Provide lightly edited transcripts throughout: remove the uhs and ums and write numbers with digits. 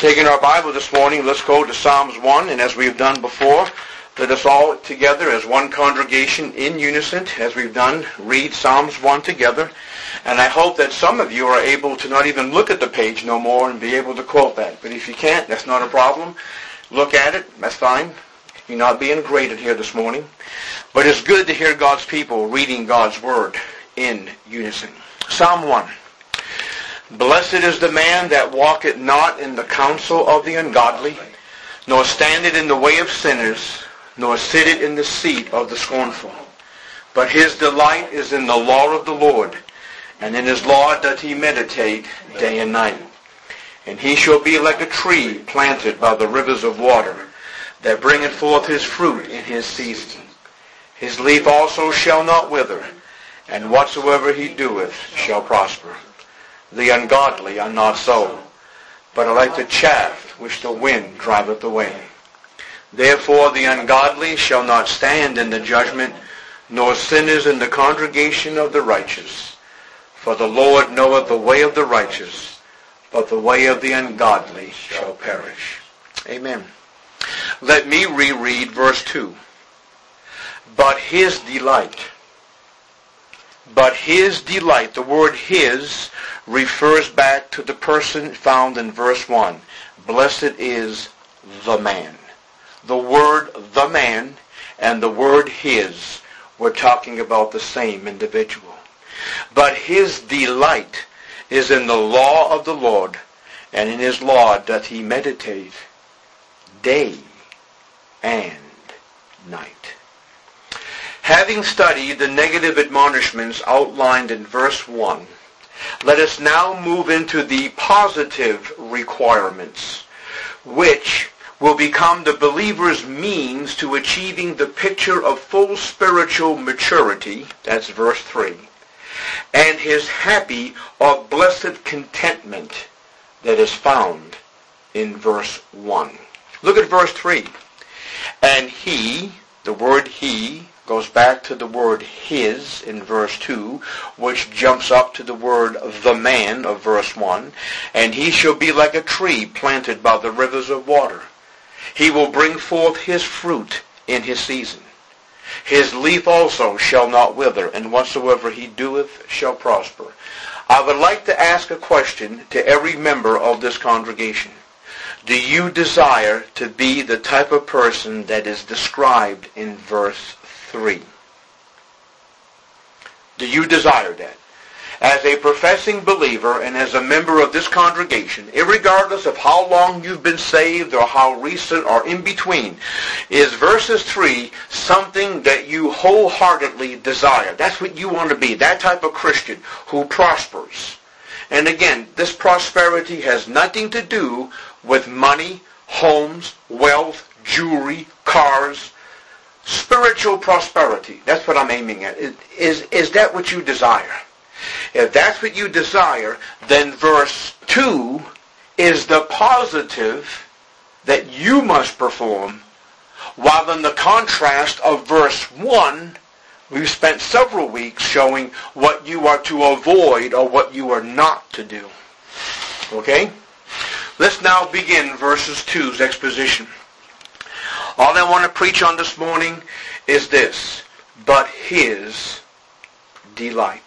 Taking our Bible this morning, let's go to Psalms 1, and as we've done before, let us all together as one congregation in unison, as we've done, read Psalms 1 together. And I hope that some of you are able to not even look at the page no more and be able to quote that. But if you can't, that's not a problem. Look at it, that's fine. You're not being graded here this morning. But it's good to hear God's people reading God's Word in unison. Psalm 1. Blessed is the man that walketh not in the counsel of the ungodly, nor standeth in the way of sinners, nor sitteth in the seat of the scornful. But his delight is in the law of the Lord, and in his law doth he meditate day and night. And he shall be like a tree planted by the rivers of water, that bringeth forth his fruit in his season. His leaf also shall not wither, and whatsoever he doeth shall prosper. The ungodly are not so, but are like the chaff which the wind driveth away. Therefore the ungodly shall not stand in the judgment, nor sinners in the congregation of the righteous. For the Lord knoweth the way of the righteous, but the way of the ungodly shall perish. Amen. Let me reread verse 2. But his delight. But his delight, the word his, refers back to the person found in verse 1. Blessed is the man. The word the man and the word his, we're talking about the same individual. But his delight is in the law of the Lord, and in his law doth he meditate day and night. Having studied the negative admonishments outlined in verse 1, let us now move into the positive requirements, which will become the believer's means to achieving the picture of full spiritual maturity, that's verse 3, and his happy or blessed contentment that is found in verse 1. Look at verse 3. And he, the word he, goes back to the word his in verse 2, which jumps up to the word the man of verse 1. And he shall be like a tree planted by the rivers of water. He will bring forth his fruit in his season. His leaf also shall not wither, and whatsoever he doeth shall prosper. I would like to ask a question to every member of this congregation. Do you desire to be the type of person that is described in verse 3? Do you desire that? As a professing believer and as a member of this congregation, irregardless of how long you've been saved or how recent or in between, is verses 3 something that you wholeheartedly desire? That's what you want to be, that type of Christian who prospers. And again, this prosperity has nothing to do with money, homes, wealth, jewelry, cars. Spiritual prosperity, that's what I'm aiming at. Is that what you desire? If that's what you desire, then verse 2 is the positive that you must perform, while in the contrast of verse 1, we've spent several weeks showing what you are to avoid or what you are not to do. Okay? Let's now begin verses 2's exposition. All I want to preach on this morning is this: but his delight.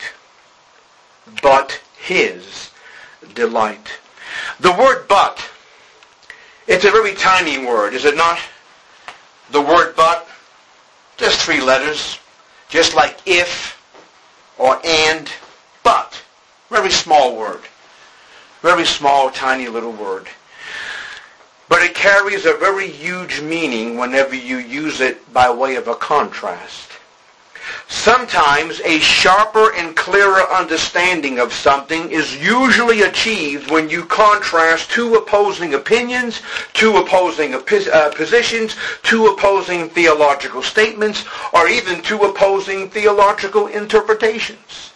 But his delight. The word but, it's a very tiny word, is it not? The word but, just 3 letters, just like if or and, but. Very small word. Very small, tiny little word. But it carries a very huge meaning whenever you use it by way of a contrast. Sometimes a sharper and clearer understanding of something is usually achieved when you contrast 2 opposing opinions, 2 opposing positions, 2 opposing theological statements, or even 2 opposing theological interpretations.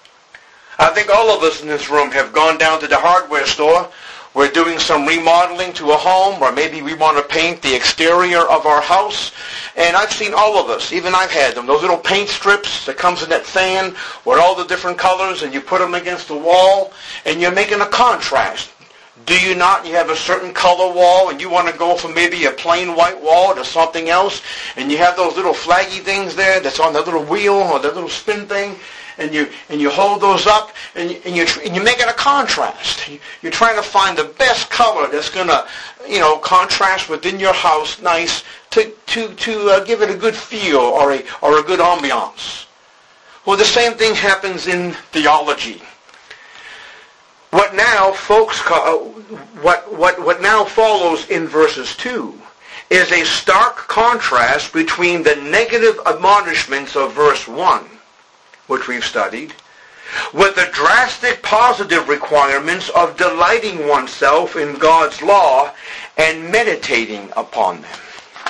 I think all of us in this room have gone down to the hardware store. We're doing some remodeling to a home, or maybe we want to paint the exterior of our house. And I've seen all of us, even I've had them, those little paint strips that comes in that fan with all the different colors, and you put them against the wall, and you're making a contrast. Do you not? You have a certain color wall and you want to go from maybe a plain white wall to something else, and you have those little flaggy things there that's on the little wheel or the little spin thing, and you hold those up and you make it a contrast. You're trying to find the best color that's going to, contrast within your house nice to give it a good feel or a good ambiance. Well, the same thing happens in theology. What now, folks, what now follows in verses 2 is a stark contrast between the negative admonishments of verse 1, which we've studied, with the drastic positive requirements of delighting oneself in God's law and meditating upon them.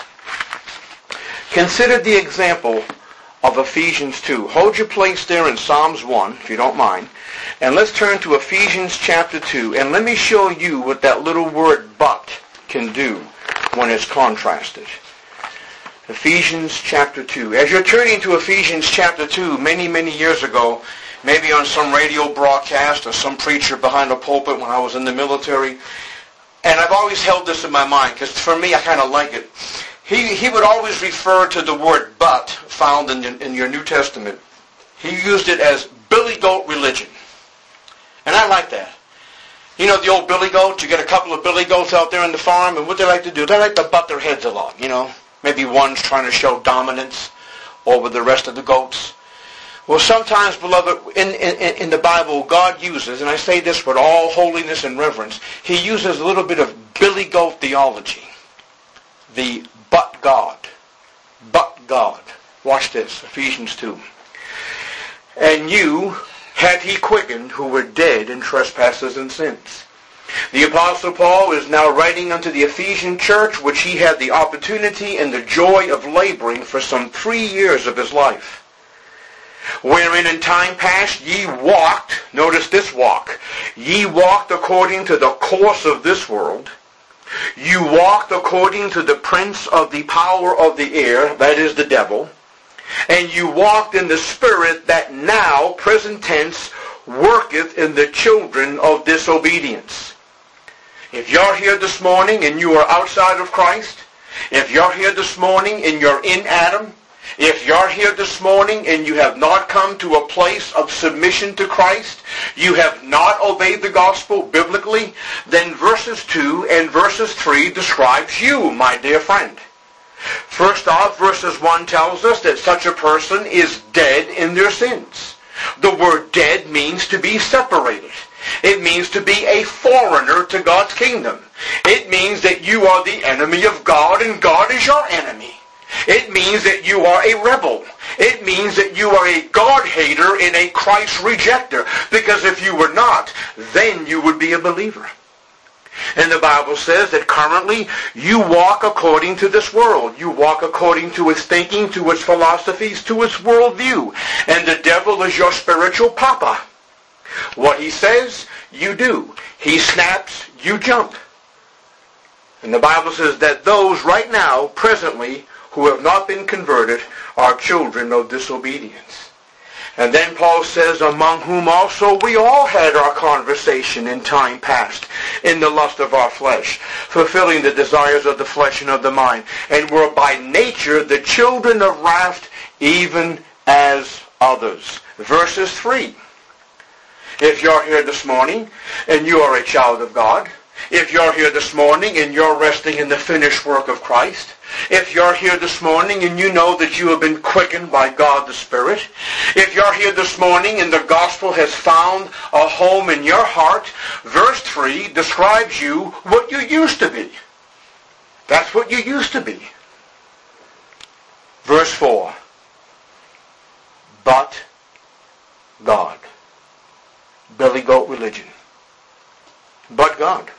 Consider the example of Ephesians 2. Hold your place there in Psalms 1, if you don't mind. And let's turn to Ephesians chapter 2. And let me show you what that little word but can do when it's contrasted. Ephesians chapter 2. As you're turning to Ephesians chapter 2, many, many years ago, maybe on some radio broadcast or some preacher behind a pulpit when I was in the military, and I've always held this in my mind because for me I kind of like it. He would always refer to the word but found in your New Testament. He used it as billy goat religion. And I like that. You know the old billy goats? You get a couple of billy goats out there in the farm, and what they like to do, they like to butt their heads a lot, Maybe one's trying to show dominance over the rest of the goats. Well, sometimes, beloved, in the Bible, God uses, and I say this with all holiness and reverence, He uses a little bit of billy goat theology. The but God. But God. Watch this, Ephesians 2. And you hath He quickened who were dead in trespasses and sins. The Apostle Paul is now writing unto the Ephesian church, which he had the opportunity and the joy of laboring for some 3 years of his life. Wherein in time past ye walked, notice this walk, ye walked according to the course of this world. You walked according to the prince of the power of the air, that is the devil. And you walked in the spirit that now, present tense, worketh in the children of disobedience. If you're here this morning and you are outside of Christ, if you're here this morning and you're in Adam, if you're here this morning and you have not come to a place of submission to Christ, you have not obeyed the gospel biblically, then verses 2 and verses 3 describes you, my dear friend. First off, verses 1 tells us that such a person is dead in their sins. The word dead means to be separated. It means to be a foreigner to God's kingdom. It means that you are the enemy of God and God is your enemy. It means that you are a rebel. It means that you are a God-hater and a Christ-rejecter. Because if you were not, then you would be a believer. And the Bible says that currently you walk according to this world. You walk according to its thinking, to its philosophies, to its worldview. And the devil is your spiritual papa. What he says, you do. He snaps, you jump. And the Bible says that those right now, presently, who have not been converted are children of disobedience. And then Paul says, among whom also we all had our conversation in time past, in the lust of our flesh, fulfilling the desires of the flesh and of the mind, and were by nature the children of wrath, even as others. Verses 3. If you're here this morning and you are a child of God, if you're here this morning and you're resting in the finished work of Christ, if you're here this morning and you know that you have been quickened by God the Spirit, if you're here this morning and the gospel has found a home in your heart, verse 3 describes you what you used to be. That's what you used to be. Verse 4. But God. Billy goat religion. But God.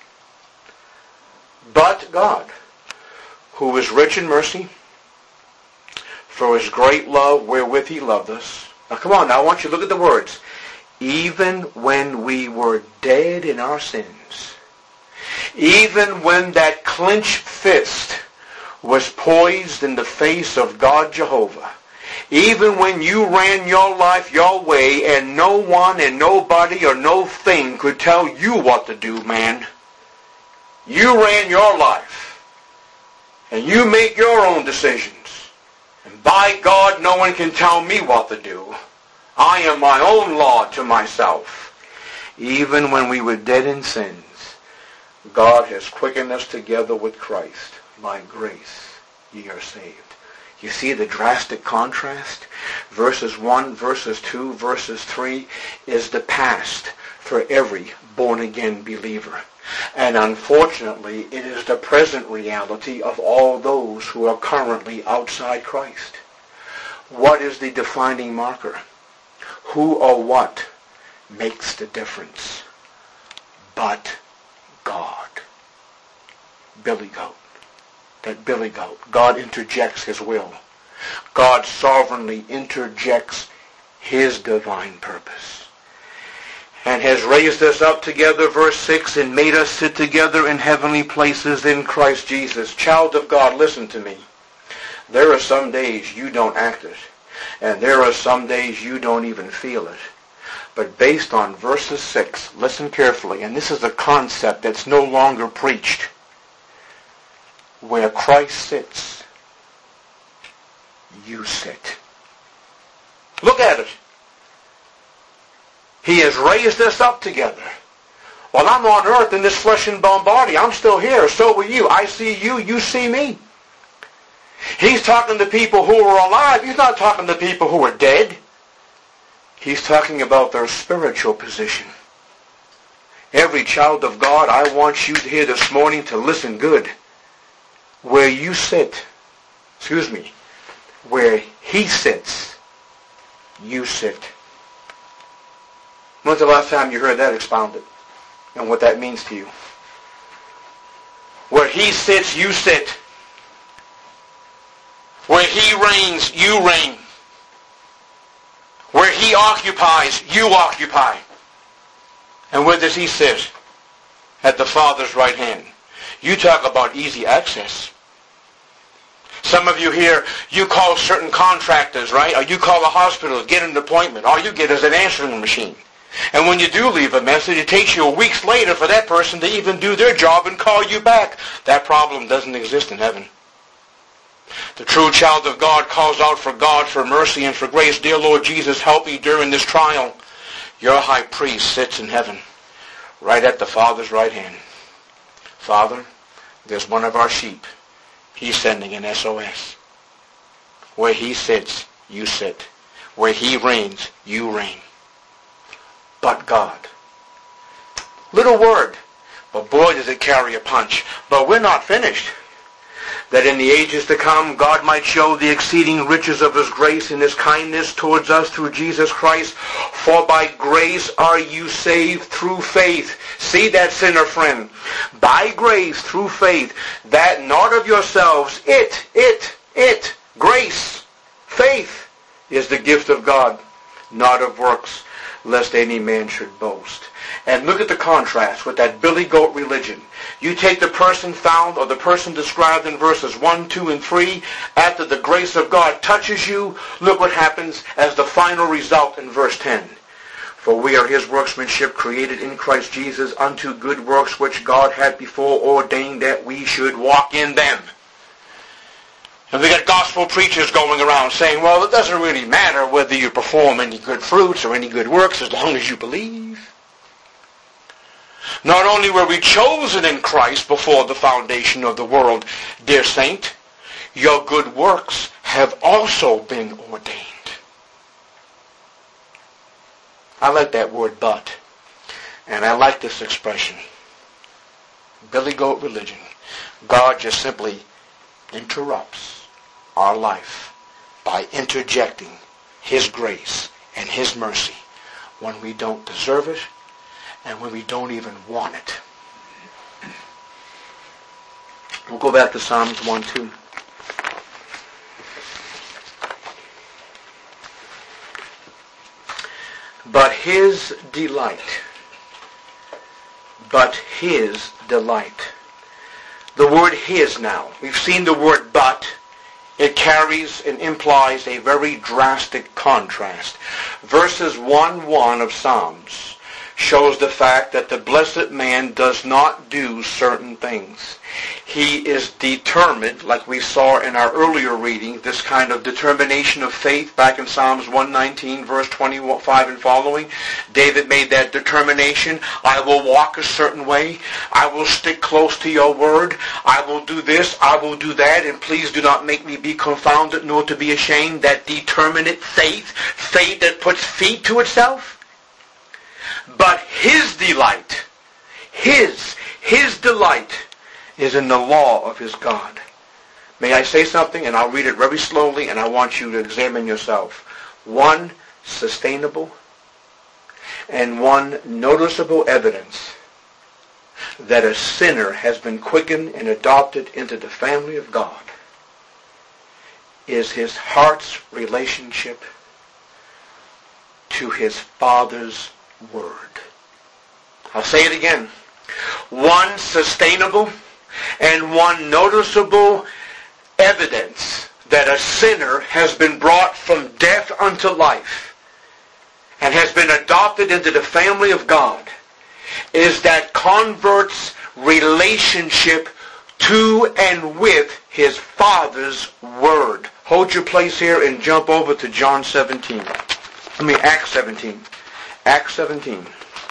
But God, who is rich in mercy, for his great love wherewith he loved us. Now come on, now I want you to look at the words. Even when we were dead in our sins, even when that clenched fist was poised in the face of God Jehovah, even when you ran your life your way and no one and nobody or no thing could tell you what to do, man, You ran your life. And you make your own decisions. And by God, no one can tell me what to do. I am my own law to myself. Even when we were dead in sins, God has quickened us together with Christ. By grace, ye are saved. You see the drastic contrast? Verses 1, verses 2, verses 3 is the past for every born-again believer. And unfortunately, it is the present reality of all those who are currently outside Christ. What is the defining marker? Who or what makes the difference? But God. Billy Goat. That Billy Goat. God interjects his will. God sovereignly interjects his divine purpose. And has raised us up together, verse 6, and made us sit together in heavenly places in Christ Jesus. Child of God, listen to me. There are some days you don't act it. And there are some days you don't even feel it. But based on verses 6, listen carefully, and this is a concept that's no longer preached. Where Christ sits, you sit. Look at it. He has raised us up together. While I'm on earth in this flesh and bone body, I'm still here. So will you. I see you. You see me. He's talking to people who are alive. He's not talking to people who are dead. He's talking about their spiritual position. Every child of God, I want you here this morning to listen good. Where you sit, where he sits, you sit. When's the last time you heard that expounded? And what that means to you? Where he sits, you sit. Where he reigns, you reign. Where he occupies, you occupy. And where does he sit? At the Father's right hand. You talk about easy access. Some of you here, you call certain contractors, right? Or you call a hospital, get an appointment. All you get is an answering machine. And when you do leave a message, it takes you weeks later for that person to even do their job and call you back. That problem doesn't exist in heaven. The true child of God calls out for God, for mercy, and for grace. Dear Lord Jesus, help me during this trial. Your high priest sits in heaven, right at the Father's right hand. Father, there's one of our sheep. He's sending an SOS. Where he sits, you sit. Where he reigns, you reign. But God. Little word, but boy does it carry a punch. But we're not finished. That in the ages to come, God might show the exceeding riches of his grace and his kindness towards us through Jesus Christ. For by grace are you saved through faith. See that, sinner friend? By grace, through faith, that not of yourselves, grace, faith, is the gift of God, not of works, lest any man should boast. And look at the contrast with that Billy Goat religion. You take the person found or the person described in verses 1, 2, and 3. After the grace of God touches you, look what happens as the final result in verse 10. For we are his workmanship, created in Christ Jesus unto good works, which God had before ordained that we should walk in them. And we got gospel preachers going around saying, well, it doesn't really matter whether you perform any good fruits or any good works as long as you believe. Not only were we chosen in Christ before the foundation of the world, dear saint, your good works have also been ordained. I like that word, but. And I like this expression. Billy Goat religion. God just simply interrupts our life by interjecting his grace and his mercy when we don't deserve it and when we don't even want it. We'll go back to Psalms 1:2. But his delight. The word his now. We've seen the word but. It carries and implies a very drastic contrast. Verses 1:1 of Psalms shows the fact that the blessed man does not do certain things. He is determined, like we saw in our earlier reading, this kind of determination of faith back in Psalms 119, verse 25 and following. David made that determination. I will walk a certain way. I will stick close to your word. I will do this. I will do that. And please do not make me be confounded nor to be ashamed. That determinate faith that puts feet to itself. But his delight, his delight is in the law of his God. May I say something? And I'll read it very slowly, and I want you to examine yourself. One sustainable and one noticeable evidence that a sinner has been quickened and adopted into the family of God is his heart's relationship to his Father's Word. I'll say it again. One sustainable and one noticeable evidence that a sinner has been brought from death unto life and has been adopted into the family of God is that convert's relationship to and with his Father's Word. Hold your place here and jump over to Acts 17. Acts 17.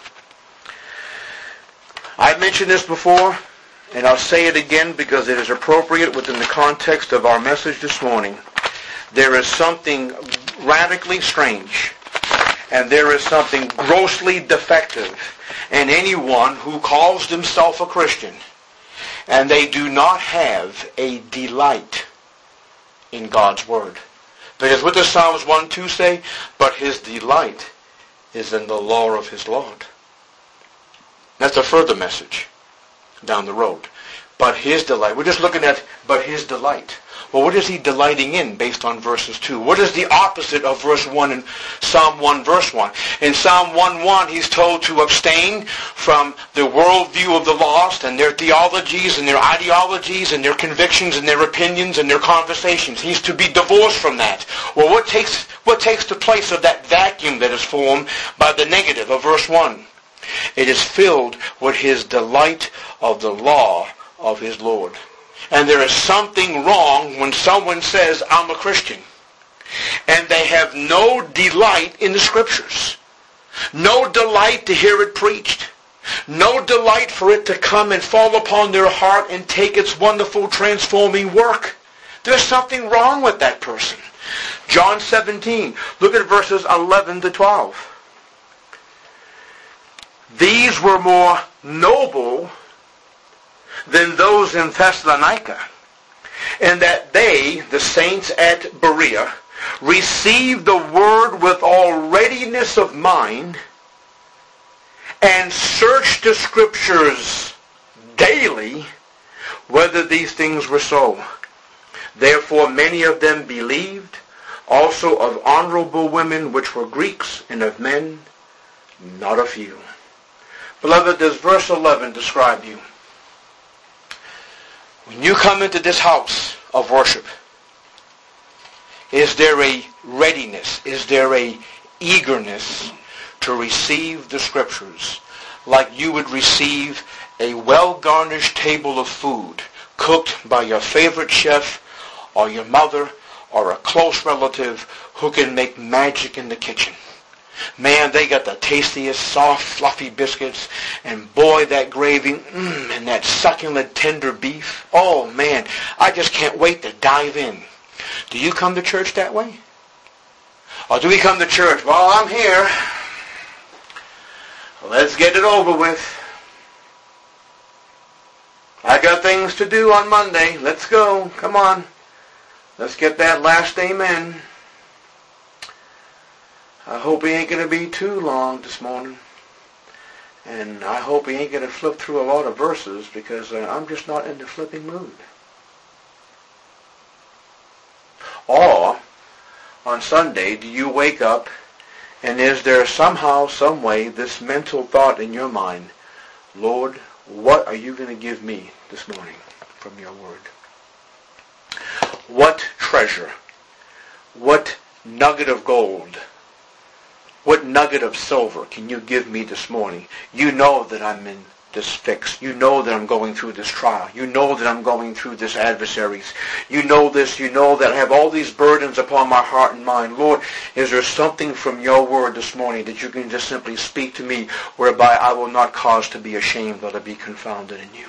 I've mentioned this before, and I'll say it again because it is appropriate within the context of our message this morning. There is something radically strange, and there is something grossly defective in anyone who calls themselves a Christian, and they do not have a delight in God's Word. Because what does Psalms 1:2 say? But his delight is in the law of his Lord. That's a further message down the road. But his delight. We're just looking at, but his delight. Well, what is he delighting in based on verses 2? What is the opposite of verse 1 in Psalm 1, verse 1? In Psalm 1:1, he's told to abstain from the worldview of the lost and their theologies and their ideologies and their convictions and their opinions and their conversations. He's to be divorced from that. Well, what takes the place of that vacuum that is formed by the negative of verse 1? It is filled with his delight of the law of his Lord. And there is something wrong when someone says, I'm a Christian, and they have no delight in the Scriptures, no delight to hear it preached, no delight for it to come and fall upon their heart and take its wonderful transforming work. There's something wrong with that person. John 17, look at verses 11 to 12. These were more noble than those in Thessalonica, and that they, the saints at Berea, received the word with all readiness of mind and searched the Scriptures daily whether these things were so. Therefore many of them believed, also of honorable women which were Greeks, and of men not a few. Beloved, does verse 11 describe you? When you come into this house of worship, is there a readiness? Is there a eagerness to receive the Scriptures like you would receive a well-garnished table of food cooked by your favorite chef or your mother or a close relative who can make magic in the kitchen? Man, they got the tastiest, soft, fluffy biscuits, and boy, that gravy, and that succulent, tender beef. Oh, man, I just can't wait to dive in. Do you come to church that way? Or do we come to church, well, I'm here. Let's get it over with. I got things to do on Monday. Let's go. Come on. Let's get that last amen. I hope he ain't going to be too long this morning. And I hope he ain't going to flip through a lot of verses because I'm just not in the flipping mood. Or, on Sunday, do you wake up and is there somehow, some way, this mental thought in your mind, Lord, what are you going to give me this morning from your word? What treasure, what nugget of gold, What nugget of silver can you give me this morning? You know that I'm in this fix. You know that I'm going through this trial. You know that I'm going through this adversaries. You know this. You know that I have all these burdens upon my heart and mind. Lord, is there something from your word this morning that you can just simply speak to me whereby I will not cause to be ashamed or to be confounded in you?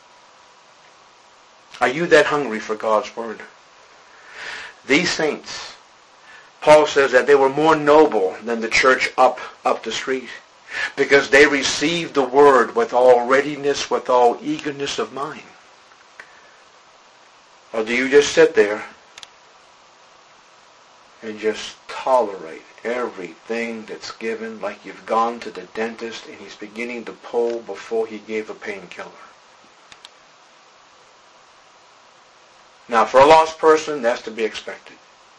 Are you that hungry for God's word? These saints, Paul says that they were more noble than the church up the street, because they received the word with all readiness, with all eagerness of mind. Or do you just sit there and just tolerate everything that's given, like you've gone to the dentist and he's beginning to pull before he gave a painkiller? Now, for a lost person, that's to be expected.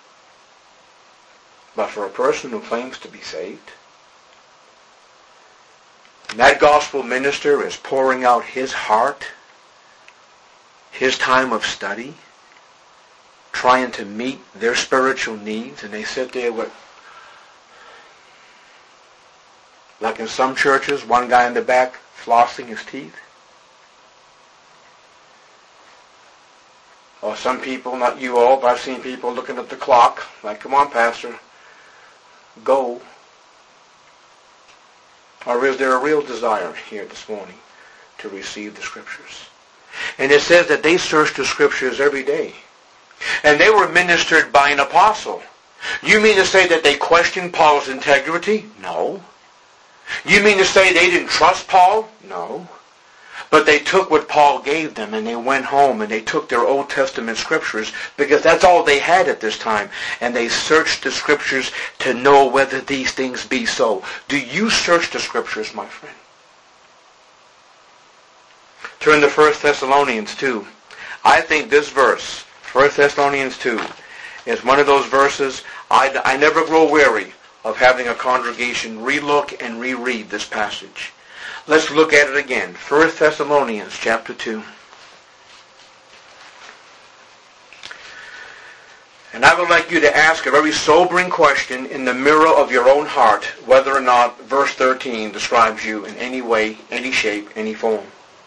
But for a person who claims to be saved, and that gospel minister is pouring out his heart, his time of study, trying to meet their spiritual needs, and they sit there with, like in some churches, one guy in the back flossing his teeth. Or some people, not you all, but I've seen people looking at the clock, like, come on, Pastor, go. Or is there a real desire here this morning to receive the Scriptures? And it says that they searched the Scriptures every day. And they were ministered by an apostle. You mean to say that they questioned Paul's integrity? No. You mean to say they didn't trust Paul? No. But they took what Paul gave them and they went home and they took their Old Testament Scriptures, because that's all they had at this time. And they searched the Scriptures to know whether these things be so. Do you search the Scriptures, my friend? Turn to 1 Thessalonians 2. I think this verse, 1 Thessalonians 2, is one of those verses I never grow weary of having a congregation relook and reread this passage. Let's look at it again. 1 Thessalonians chapter 2. And I would like you to ask a very sobering question in the mirror of your own heart, whether or not verse 13 describes you in any way, any shape, any form.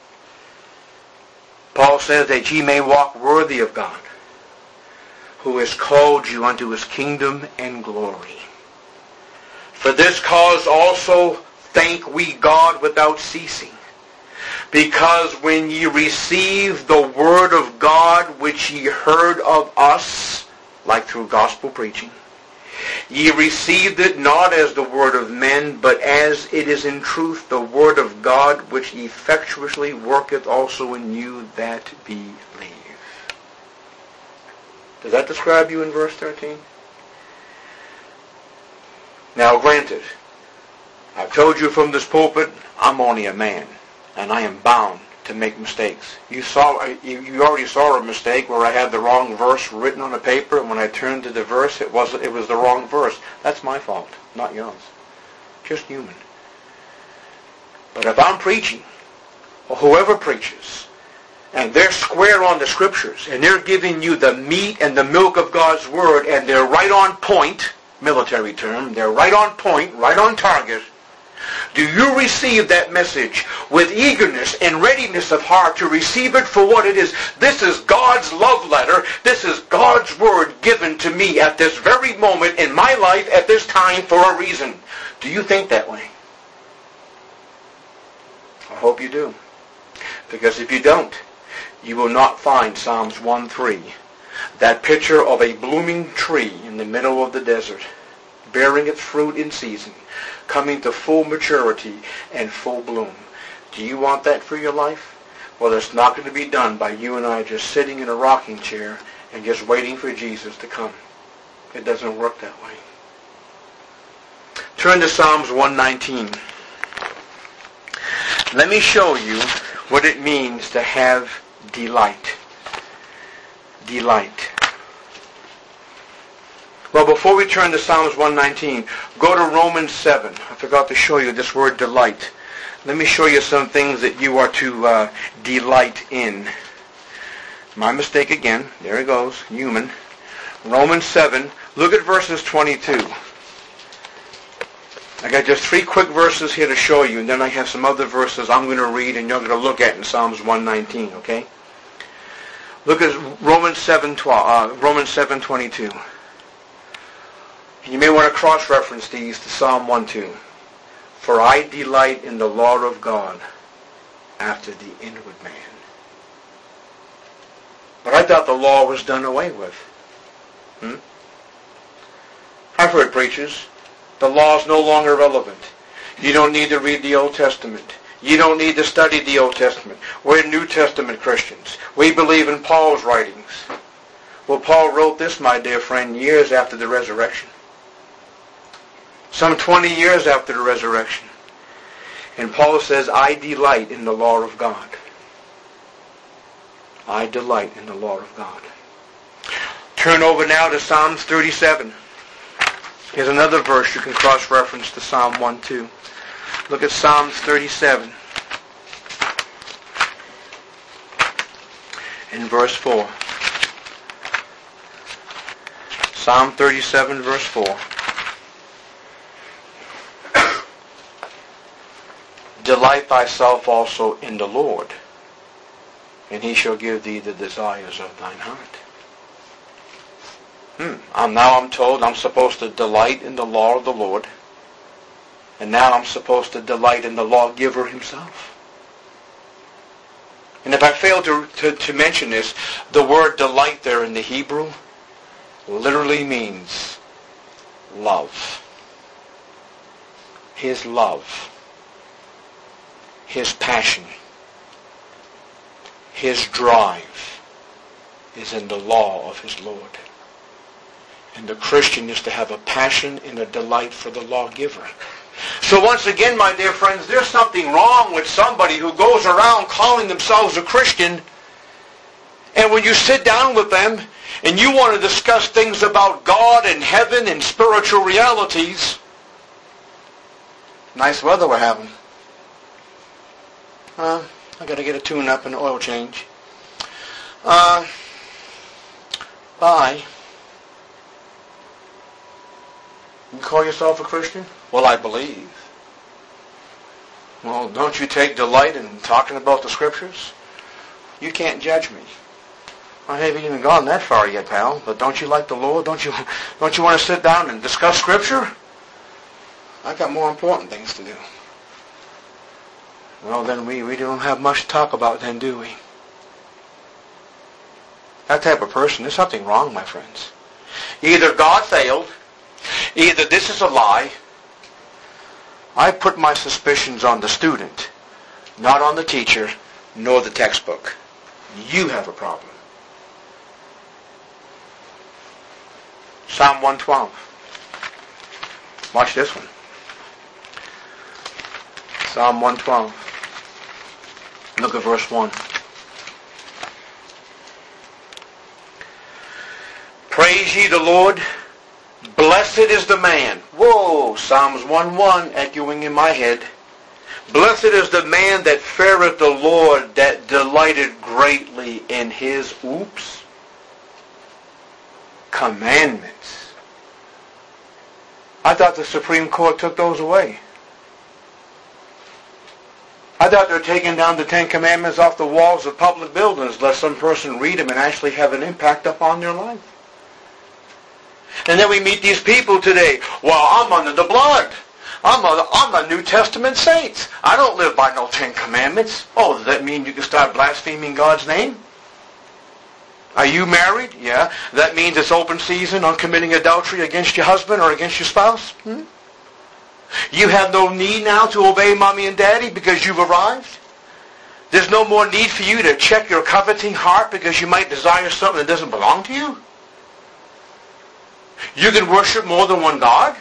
Paul says that ye may walk worthy of God, who has called you unto his kingdom and glory. For this cause also thank we God without ceasing, because when ye received the word of God which ye heard of us, like through gospel preaching, ye received it not as the word of men, but as it is in truth the word of God, which effectually worketh also in you that believe. Does that describe you in verse 13? Now granted, I've told you from this pulpit, I'm only a man, and I am bound to make mistakes. You already saw a mistake where I had the wrong verse written on a paper, and when I turned to the verse, it was the wrong verse. That's my fault, not yours. Just human. But if I'm preaching, or whoever preaches, and they're square on the Scriptures, and they're giving you the meat and the milk of God's Word, and they're right on point, military term, they're right on point, right on target, do you receive that message with eagerness and readiness of heart to receive it for what it is? This is God's love letter. This is God's word given to me at this very moment in my life at this time for a reason. Do you think that way? I hope you do. Because if you don't, you will not find Psalms 1:3, that picture of a blooming tree in the middle of the desert, bearing its fruit in season, coming to full maturity and full bloom. Do you want that for your life? Well, it's not going to be done by you and I just sitting in a rocking chair and just waiting for Jesus to come. It doesn't work that way. Turn to Psalms 119. Let me show you what it means to have delight. Delight. Well, before we turn to Psalms 119, go to Romans 7. I forgot to show you this word delight. Let me show you some things that you are to delight in. My mistake again. There it goes. Human. Romans 7. Look at verses 22. I got just 3 quick verses here to show you, and then I have some other verses I'm going to read and you're going to look at in Psalms 119, okay? Look at Romans 7:22. You may want to cross-reference these to Psalm 1:2. For I delight in the law of God after the inward man. But I thought the law was done away with. I've heard preachers, the law is no longer relevant. You don't need to read the Old Testament. You don't need to study the Old Testament. We're New Testament Christians. We believe in Paul's writings. Well, Paul wrote this, my dear friend, years after the resurrection. Some 20 years after the resurrection. And Paul says, I delight in the law of God. I delight in the law of God. Turn over now to Psalms 37. Here's another verse you can cross-reference to Psalm 1:2. Look at Psalms 37 in verse 4. Psalm 37, verse 4. Delight thyself also in the Lord, and he shall give thee the desires of thine heart. Now I'm told I'm supposed to delight in the law of the Lord, and now I'm supposed to delight in the lawgiver himself. And if I fail to mention this, the word delight there in the Hebrew literally means love. His love. His passion, his drive is in the law of his Lord. And the Christian is to have a passion and a delight for the lawgiver. So once again, my dear friends, there's something wrong with somebody who goes around calling themselves a Christian, and when you sit down with them and you want to discuss things about God and heaven and spiritual realities, nice weather we're having. I got to get a tune-up and oil change. Bye. You call yourself a Christian? Well, I believe. Well, don't you take delight in talking about the Scriptures? You can't judge me. I haven't even gone that far yet, pal. But don't you like the Lord? Don't you want to sit down and discuss Scripture? I've got more important things to do. Well, then we don't have much to talk about then, do we? That type of person, there's something wrong, my friends. Either God failed, either this is a lie. I put my suspicions on the student, not on the teacher, nor the textbook. You have a problem. Psalm 112. Watch this one. Psalm 112. Look at verse 1. Praise ye the Lord. Blessed is the man. Whoa, Psalms 1:1 echoing in my head. Blessed is the man that feareth the Lord, that delighted greatly in his, commandments. I thought the Supreme Court took those away. I thought they were taking down the 10 Commandments off the walls of public buildings, lest some person read them and actually have an impact upon their life. And then we meet these people today. Well, I'm under the blood. I'm a New Testament saint. I don't live by no 10 Commandments. Oh, does that mean you can start blaspheming God's name? Are you married? Yeah. That means it's open season on committing adultery against your husband or against your spouse? You have no need now to obey mommy and daddy because you've arrived? There's no more need for you to check your coveting heart because you might desire something that doesn't belong to you? You can worship more than one God?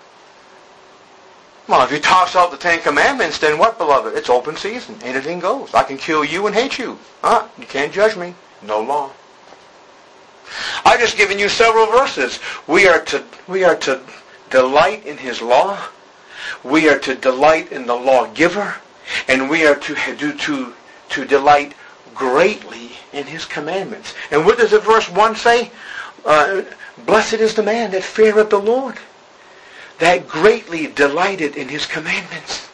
Well, if you toss out the 10 Commandments, then what, beloved? It's open season. Anything goes. I can kill you and hate you. You can't judge me. No law. I've just given you several verses. We are to delight in his law. We are to delight in the lawgiver. And we are to delight greatly in his commandments. And what does the verse 1 say? Blessed is the man that feareth the Lord. that greatly delighted in his commandments.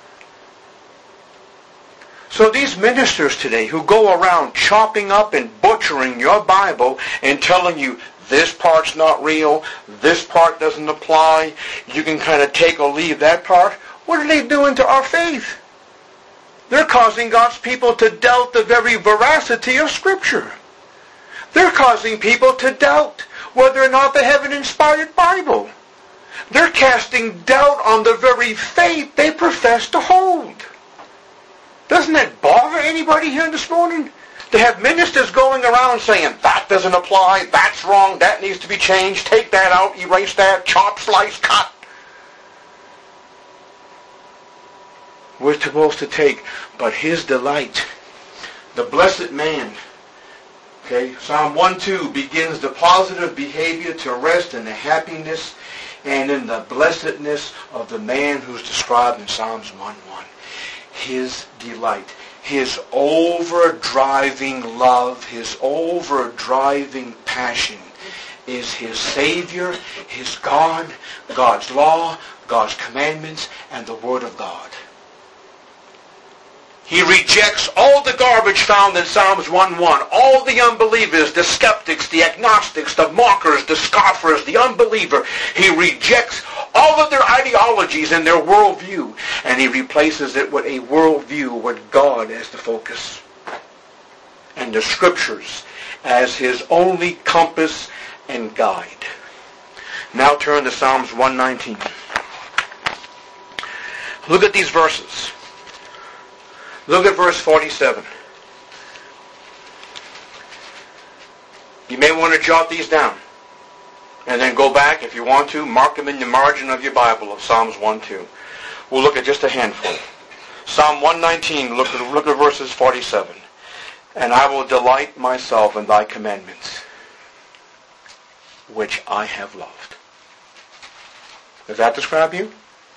So these ministers today who go around chopping up and butchering your Bible and telling you this part's not real, this part doesn't apply, you can kind of take or leave that part, what are they doing to our faith? They're causing God's people to doubt the very veracity of Scripture. They're causing people to doubt whether or not they have an inspired Bible. They're casting doubt on the very faith they profess to hold. Doesn't that bother anybody here this morning? To have ministers going around saying, that doesn't apply, that's wrong, that needs to be changed, take that out, erase that, chop, slice, cut. We're supposed to take, but his delight, the blessed man. Okay, Psalm 1:2 begins the positive behavior to rest in the happiness and in the blessedness of the man who's described in Psalms 1:1. His delight, his overdriving love, his overdriving passion is his Savior, his God, God's law, God's commandments, and the Word of God. He rejects all the garbage found in Psalms 1:1. All the unbelievers, the skeptics, the agnostics, the mockers, the scoffers, the unbeliever. He rejects all of their ideologies and their worldview. And he replaces it with a worldview with God as the focus. And the Scriptures as his only compass and guide. Now turn to Psalms 119. Look at these verses. Look at verse 47. You may want to jot these down. And then go back, if you want to, mark them in the margin of your Bible of Psalms 1:2. We'll look at just a handful. Psalm 119, look at verses 47. And I will delight myself in thy commandments, which I have loved. Does that describe you?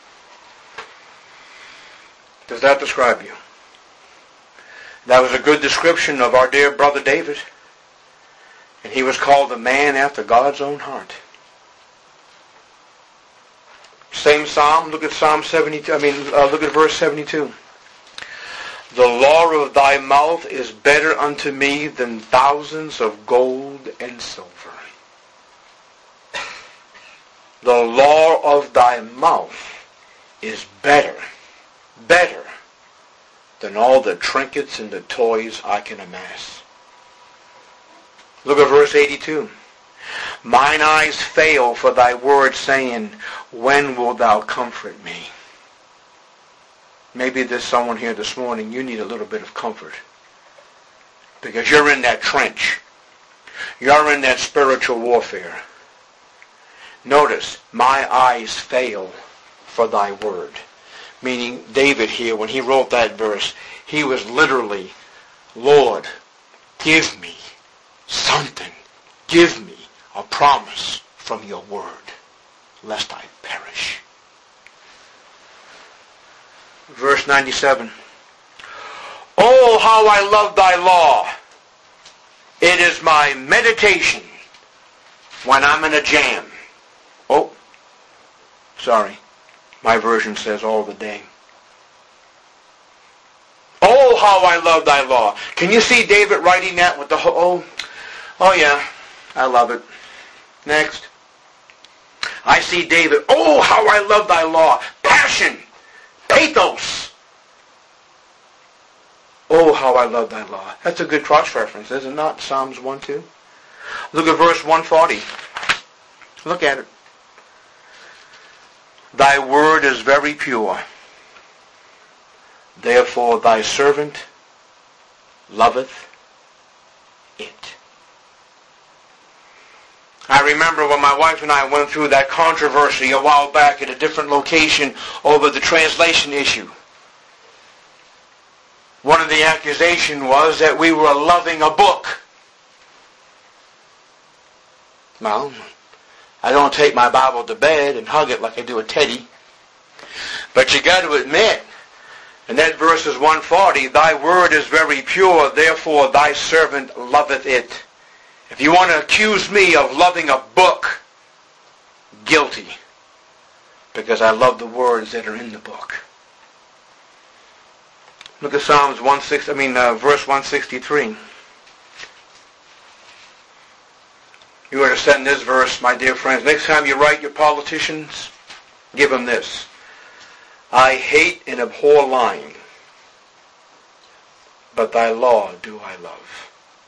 Does that describe you? That was a good description of our dear brother David. And he was called a man after God's own heart. Same psalm, look at Psalm 72, look at verse 72. The law of thy mouth is better unto me than thousands of gold and silver. The law of thy mouth is better than all the trinkets and the toys I can amass. Look at verse 82. Mine eyes fail for thy word, saying, when wilt thou comfort me? Maybe there's someone here this morning, you need a little bit of comfort. Because you're in that trench. You're in that spiritual warfare. Notice, my eyes fail for thy word. Meaning David here, when he wrote that verse, he was literally, Lord, give me something. Give me a promise from your word, lest I perish. Verse 97. Oh, how I love thy law. It is my meditation when I'm in a jam. Oh, sorry. My version says all the day. Oh, how I love thy law. Can you see David writing that with the oh yeah, I love it. Next. I see David, oh, how I love thy law. Passion. Pathos. Oh, how I love thy law. That's a good cross-reference, is it not? Psalms 1:2. Look at verse 140. Look at it. Thy word is very pure. Therefore thy servant loveth it. I remember when my wife and I went through that controversy a while back at a different location over the translation issue. One of the accusations was that we were loving a book. Well, I don't take my Bible to bed and hug it like I do a teddy. But you got to admit, and that verse is 140, thy word is very pure, therefore thy servant loveth it. If you want to accuse me of loving a book, guilty. because I love the words that are in the book. Look at verse 163. You understand this verse, my dear friends. Next time you write your politicians, give them this. I hate and abhor lying, but thy law do I love.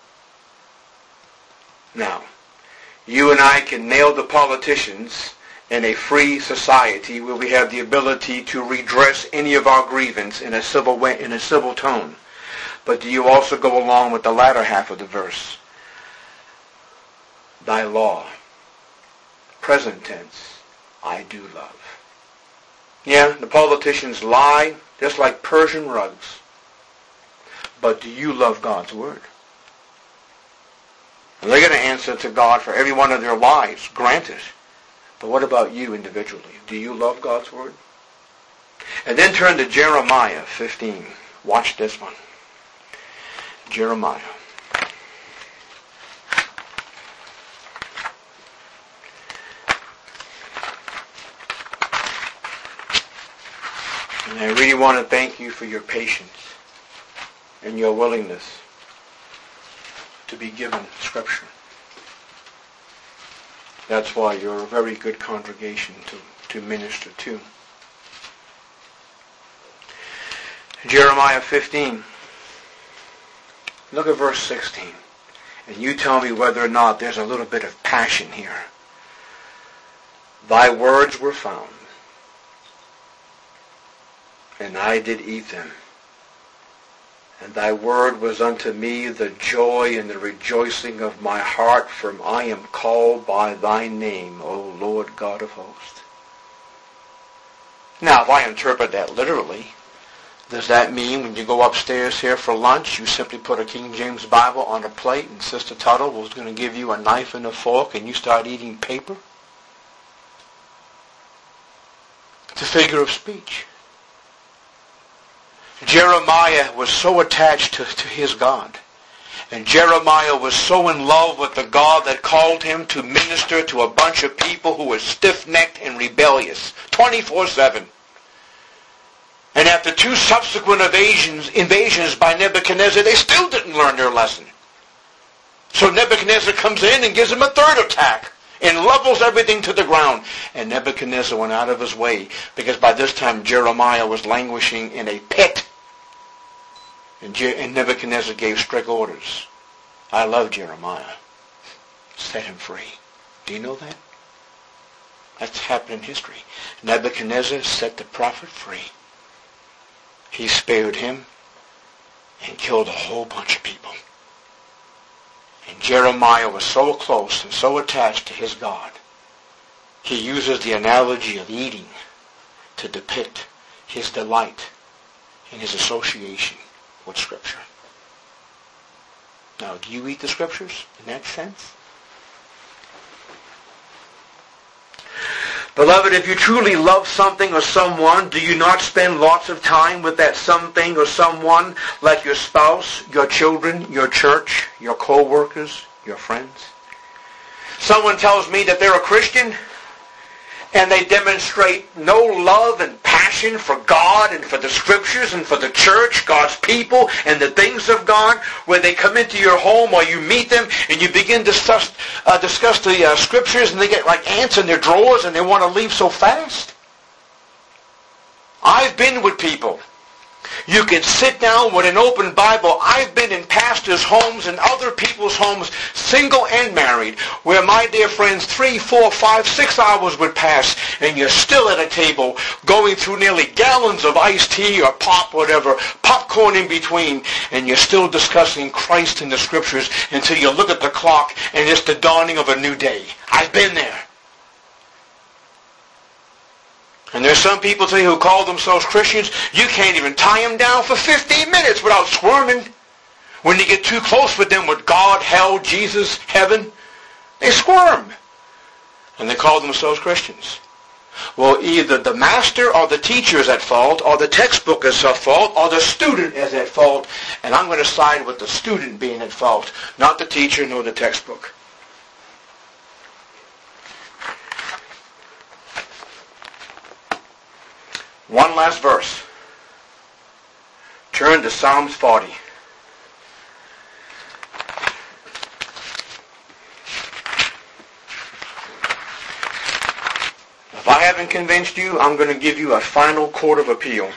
Now, you and I can nail the politicians in a free society where we have the ability to redress any of our grievance in a civil way, in a civil tone. But do you also go along with the latter half of the verse? Thy law, present tense, I do love. Yeah, the politicians lie just like Persian rugs. But do you love God's word? And they're going to answer to God for every one of their lies, granted. But what about you individually? Do you love God's word? And then turn to Jeremiah 15. Watch this one. Jeremiah. And I really want to thank you for your patience and your willingness to be given Scripture. That's why you're a very good congregation to minister to. Jeremiah 15. Look at verse 16. And you tell me whether or not there's a little bit of passion here. Thy words were found, and I did eat them. And thy word was unto me the joy and the rejoicing of my heart, for I am called by thy name, O Lord God of hosts. Now, if I interpret that literally, does that mean when you go upstairs here for lunch, you simply put a King James Bible on a plate and Sister Tuttle was going to give you a knife and a fork and you start eating paper? It's a figure of speech. Jeremiah was so attached to his God. And Jeremiah was so in love with the God that called him to minister to a bunch of people who were stiff-necked and rebellious, 24/7. And after 2 subsequent invasions by Nebuchadnezzar, they still didn't learn their lesson. So Nebuchadnezzar comes in and gives them a third attack and levels everything to the ground. And Nebuchadnezzar went out of his way, because by this time Jeremiah was languishing in a pit. And Nebuchadnezzar gave strict orders. I love Jeremiah. Set him free. Do you know that? That's happened in history. Nebuchadnezzar set the prophet free. He spared him and killed a whole bunch of people. And Jeremiah was so close and so attached to his God, he uses the analogy of eating to depict his delight in his association with Scripture. Now, do you eat the Scriptures in that sense? Beloved, if you truly love something or someone, do you not spend lots of time with that something or someone, like your spouse, your children, your church, your co-workers, your friends? Someone tells me that they're a Christian, and they demonstrate no love and passion for God and for the Scriptures and for the church, God's people, and the things of God, where they come into your home or you meet them and you begin to discuss the Scriptures, and they get like ants in their drawers and they want to leave so fast. I've been with people. You can sit down with an open Bible. I've been in pastors' homes and other people's homes, single and married, where my dear friends, 3, 4, 5, 6 hours would pass, and you're still at a table going through nearly gallons of iced tea or pop, whatever, popcorn in between, and you're still discussing Christ and the Scriptures until you look at the clock and it's the dawning of a new day. I've been there. And there's some people today who call themselves Christians, you can't even tie them down for 15 minutes without squirming. When you get too close with them with God, hell, Jesus, heaven, they squirm. And they call themselves Christians. Well, either the master or the teacher is at fault, or the textbook is at fault, or the student is at fault. And I'm going to side with the student being at fault, not the teacher nor the textbook. One last verse. Turn to Psalms 40. If I haven't convinced you, I'm going to give you a final court of appeal.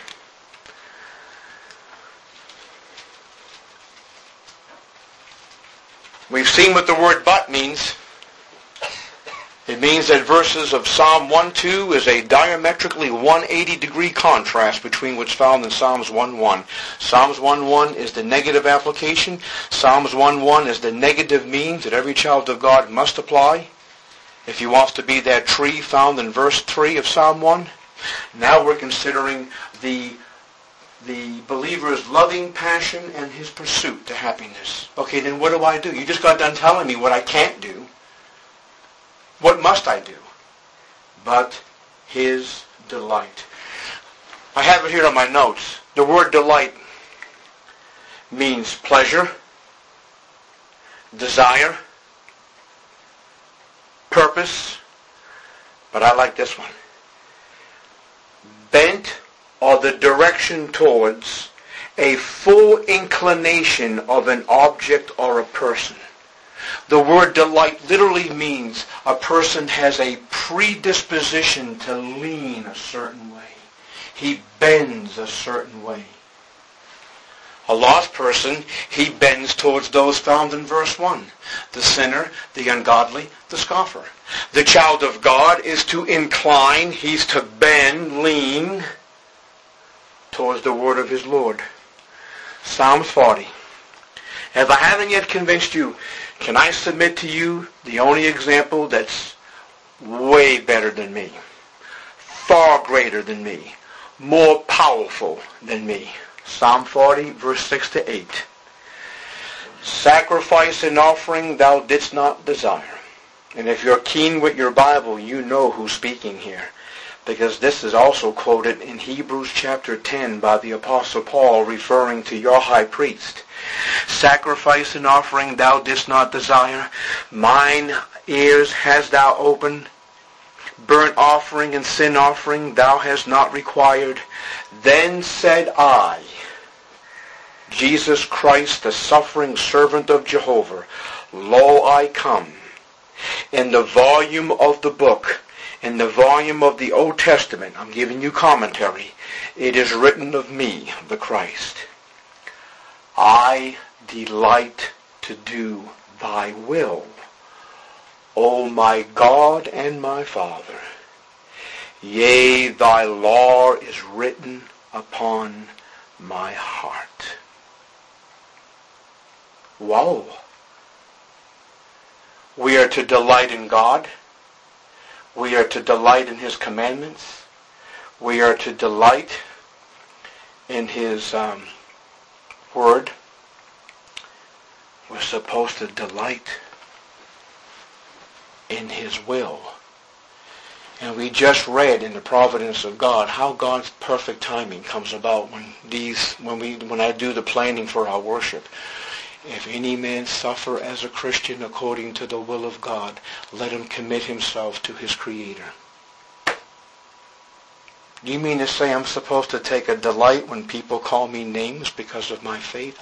We've seen what the word "but" means. It means that verses of Psalm 1:2 is a diametrically 180-degree contrast between what's found in Psalms 1:1. Psalms 1:1 is the negative application. Psalms 1:1 is the negative means that every child of God must apply if he wants to be that tree found in verse 3 of Psalm 1. Now we're considering the believer's loving passion and his pursuit to happiness. Okay, then what do? You just got done telling me what I can't do. What must I do? But his delight. I have it here on my notes. The word delight means pleasure, desire, purpose, but I like this one. Bent, or the direction towards, a full inclination of an object or a person. The word delight literally means a person has a predisposition to lean a certain way. He bends a certain way. A lost person, he bends towards those found in verse 1. The sinner, the ungodly, the scoffer. The child of God is to incline, he's to bend, lean towards the word of his Lord. Psalms 40. If I haven't yet convinced you, can I submit to you the only example that's way better than me, far greater than me, more powerful than me? Psalm 40, verse 6 to 8. Sacrifice and offering thou didst not desire. And if you're keen with your Bible, you know who's speaking here, because this is also quoted in Hebrews chapter 10 by the Apostle Paul, referring to your high priest. Sacrifice and offering thou didst not desire. Mine ears hast thou opened. Burnt offering and sin offering thou hast not required. Then said I, Jesus Christ, the suffering servant of Jehovah, lo, I come. In the volume of the book, in the volume of the Old Testament, I'm giving you commentary, it is written of me, the Christ. I delight to do thy will, O my God and my Father. Yea, thy law is written upon my heart. Whoa. We are to delight in God. We are to delight in his commandments. We are to delight in his word. We're supposed to delight in his will. And we just read in the providence of God how God's perfect timing comes about when I do the planning for our worship. If any man suffer as a Christian according to the will of God, let him commit himself to his Creator. You mean to say I'm supposed to take a delight when people call me names because of my faith?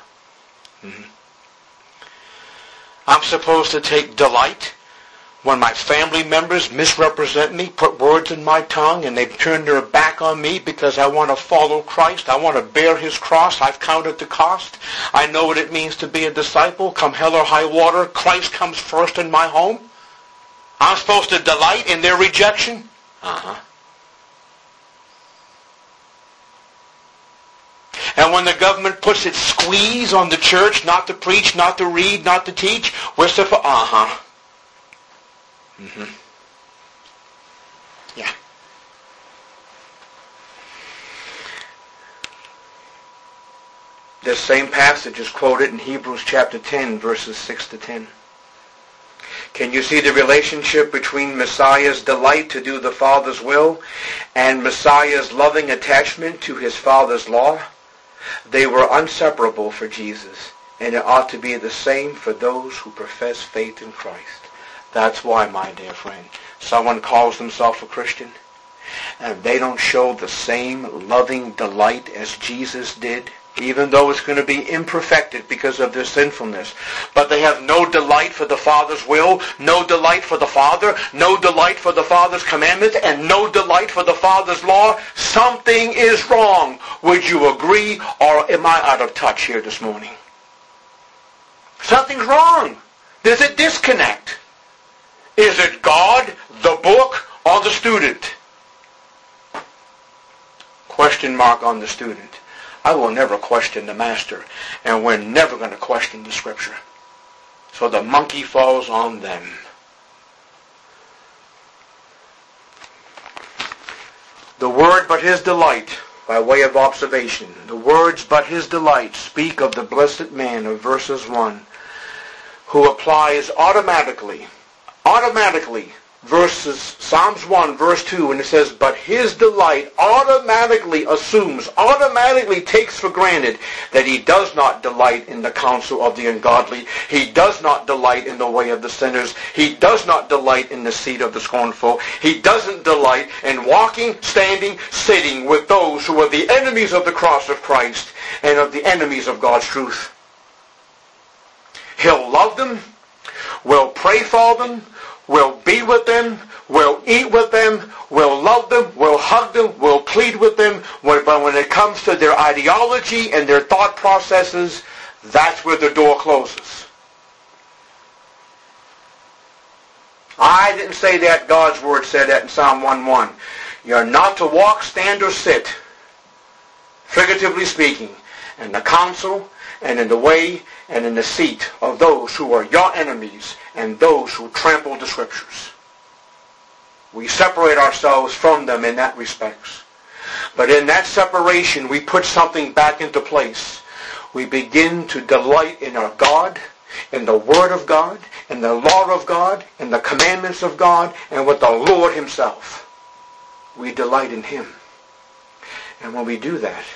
I'm supposed to take delight when my family members misrepresent me, put words in my tongue, and they've turned their back on me because I want to follow Christ. I want to bear his cross. I've counted the cost. I know what it means to be a disciple. Come hell or high water, Christ comes first in my home. I'm supposed to delight in their rejection? And when the government puts its squeeze on the church not to preach, not to read, not to teach, we're supposed... Yeah. This same passage is quoted in Hebrews chapter 10, verses 6 to 10. Can you see the relationship between Messiah's delight to do the Father's will and Messiah's loving attachment to his Father's law? They were inseparable for Jesus, and it ought to be the same for those who profess faith in Christ. That's why, my dear friend, someone calls himself a Christian. and they don't show the same loving delight as Jesus did, even though it's going to be imperfected because of their sinfulness. But they have no delight for the Father's will, no delight for the Father, no delight for the Father's commandments, and no delight for the Father's law. Something is wrong. Would you agree, or am I out of touch here this morning? Something's wrong. There's a disconnect. Is it God, the book, or the student? Question mark on the student. I will never question the master, and we're never going to question the Scripture. So the monkey falls on them. The word but his delight, by way of observation. The words but his delight speak of the blessed man of verses 1, who applies automatically, verses Psalms 1, verse 2, and it says, but his delight automatically takes for granted that he does not delight in the counsel of the ungodly. He does not delight in the way of the sinners. He does not delight in the seat of the scornful. He doesn't delight in walking, standing, sitting with those who are the enemies of the cross of Christ and of the enemies of God's truth. He'll love them, will pray for them, will be with them, will eat with them, will love them, will hug them, will plead with them. But when it comes to their ideology and their thought processes, that's where the door closes. I didn't say that. God's Word said that in Psalm 1:1. You're not to walk, stand, or sit, figuratively speaking, in the counsel and in the way and in the seat of those who are your enemies and those who trample the Scriptures. We separate ourselves from them in that respect. But in that separation, we put something back into place. We begin to delight in our God, in the Word of God, in the law of God, in the commandments of God, and with the Lord Himself. We delight in Him. And when we do that,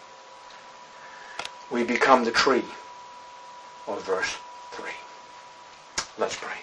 we become the tree of verse 3. Let's pray.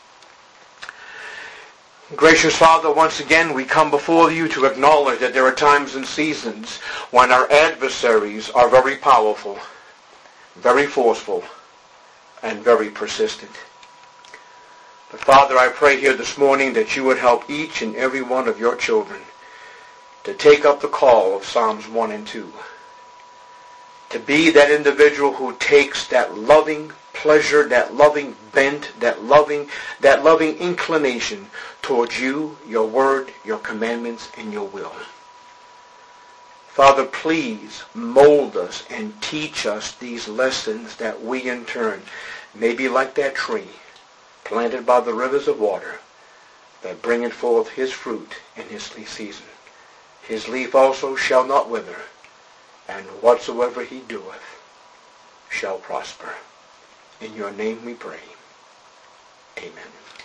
Gracious Father, once again we come before you to acknowledge that there are times and seasons when our adversaries are very powerful, very forceful, and very persistent. But Father, I pray here this morning that you would help each and every one of your children to take up the call of Psalms 1 and 2. To be that individual who takes that loving pleasure, that loving bent, that loving inclination towards you, your word, your commandments, and your will. Father, please mold us and teach us these lessons that we in turn may be like that tree planted by the rivers of water that bringeth forth his fruit in his season. His leaf also shall not wither, and whatsoever he doeth shall prosper. In your name we pray. Amen.